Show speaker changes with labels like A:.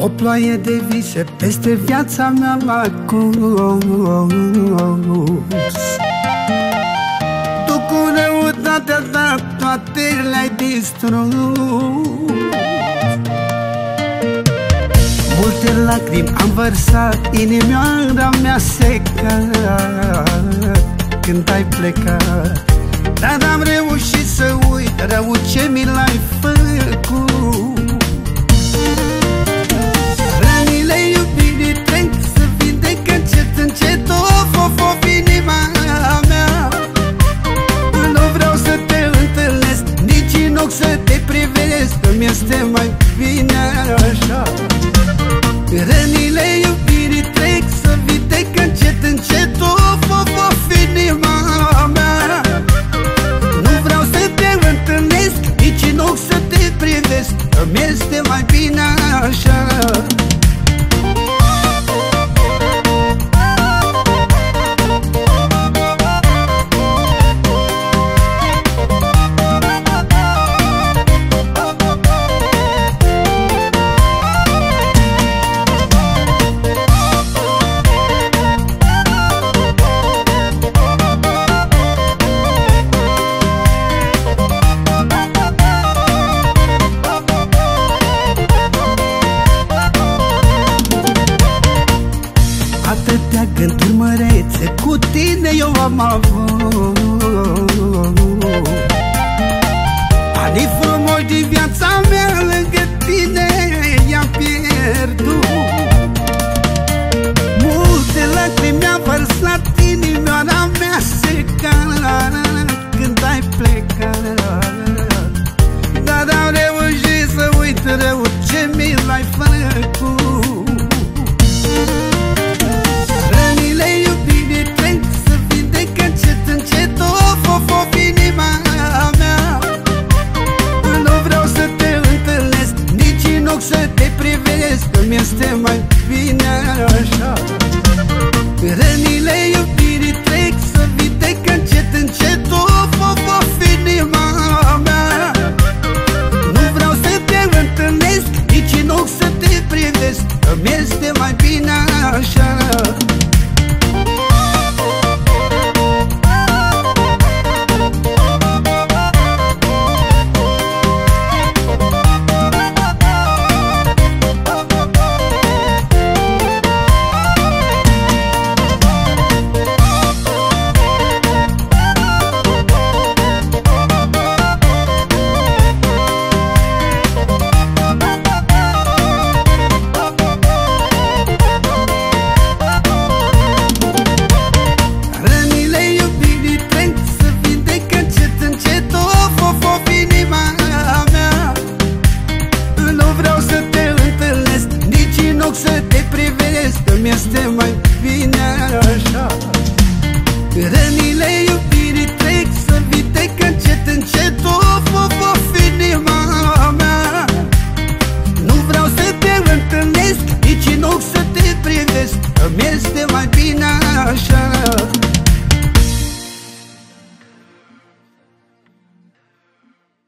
A: O ploaie de vise peste viața mea m-a curs. Tu cu răutatea ta toate le-ai distrus. Multe lacrimi am vărsat, inimioara mea secat când ai plecat. Dar am reușit să uit rău ce mi l-ai făcut. Rănile iubirii trec, să vindecă încet, încet, of, inima mea. Nu vreau să te întâlnesc, nici în ochi să te privesc, îmi este mai bine așa. Rănile iubirii trec, să vindecă încet, încet, of, inima mea. Nu vreau să te întâlnesc, nici în ochi să te privesc, îmi este mai bine așa. Atâtea gânduri mărețe cu tine eu am avut. Anii frumoși din viața mea lângă tine i-am pierdut. Multe lacrimi mi-a vărsat, inimioara mea secat când ai plecat. Dar am reușit să uit rău ce mi l-ai făcut. Să te privesc, îmi este mai bine așa. Rănile